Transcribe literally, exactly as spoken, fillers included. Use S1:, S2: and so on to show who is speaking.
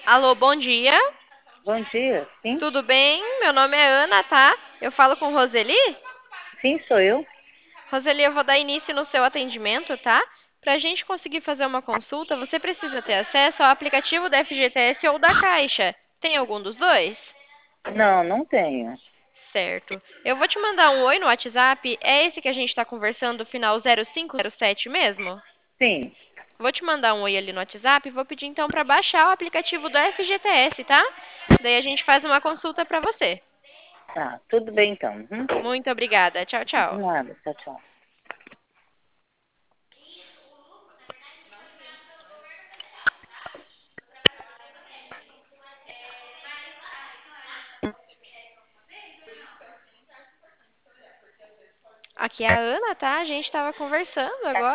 S1: Alô, bom dia.
S2: Bom dia, sim?
S1: Tudo bem? Meu nome é Ana, tá? Eu falo com Roseli?
S2: Sim, sou eu.
S1: Roseli, eu vou dar início no seu atendimento, tá? Para a gente conseguir fazer uma consulta, você precisa ter acesso ao aplicativo da F G T S ou da Caixa. Tem algum dos dois?
S2: Não, não tenho.
S1: Certo. Eu vou te mandar um oi no WhatsApp. É esse que a gente está conversando, final zero cinco zero sete mesmo?
S2: Sim,
S1: Vou te mandar um oi ali no WhatsApp e vou pedir então para baixar o aplicativo do F G T S, tá? Daí a gente faz uma consulta para você.
S2: tá, tudo bem então. Uhum.
S1: Muito obrigada. Tchau,
S2: De
S1: tchau.
S2: nada, tchau, tchau.
S1: Aqui é a Ana, tá? A gente estava conversando agora.